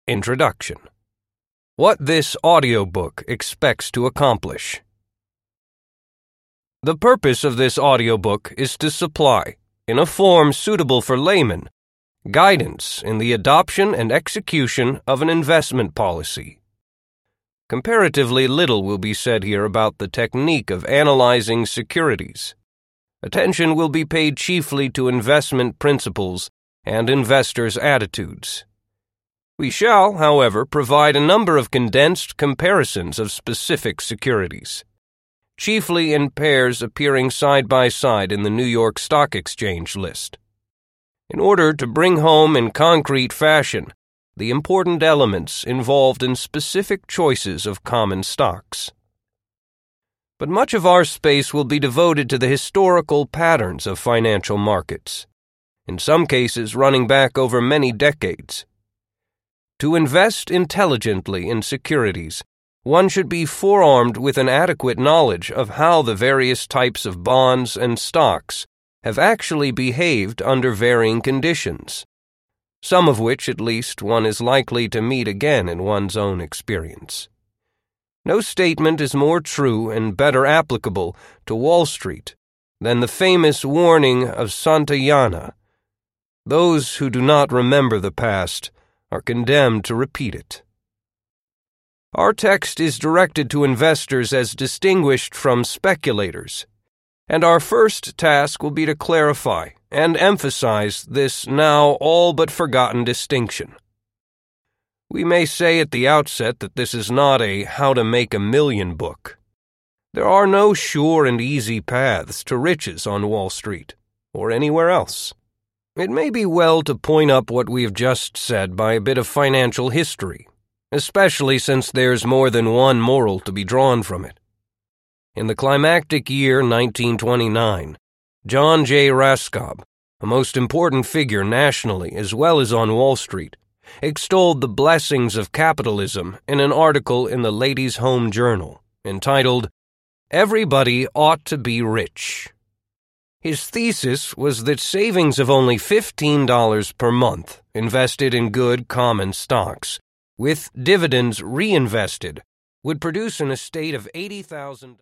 Introduction. What this audiobook expects to accomplish. The purpose of this audiobook is to supply, in a form suitable for laymen, guidance in the adoption and execution of an investment policy. Comparatively little will be said here about the technique of analyzing securities. Attention will be paid chiefly to investment principles and investors' attitudes. We shall, however, provide a number of condensed comparisons of specific securities, chiefly in pairs appearing side by side in the New York Stock Exchange list, in order to bring home in concrete fashion the important elements involved in specific choices of common stocks. But much of our space will be devoted to the historical patterns of financial markets, in some cases running back over many decades. To invest intelligently in securities, one should be forearmed with an adequate knowledge of how the various types of bonds and stocks have actually behaved under varying conditions, some of which at least one is likely to meet again in one's own experience. No statement is more true and better applicable to Wall Street than the famous warning of Santayana: "Those who do not remember the past are condemned to repeat it." Our text is directed to investors as distinguished from speculators, and our first task will be to clarify and emphasize this now all but forgotten distinction. We may say at the outset that this is not a how to make a million book. There are no sure and easy paths to riches on Wall Street, or anywhere else. It may be well to point up what we have just said by a bit of financial history, especially since there's more than one moral to be drawn from it. In the climactic year 1929, John J. Raskob, a most important figure nationally as well as on Wall Street, extolled the blessings of capitalism in an article in the Ladies' Home Journal entitled, "Everybody Ought to Be Rich." His thesis was that savings of only $15 per month invested in good common stocks, with dividends reinvested, would produce an estate of $80,000.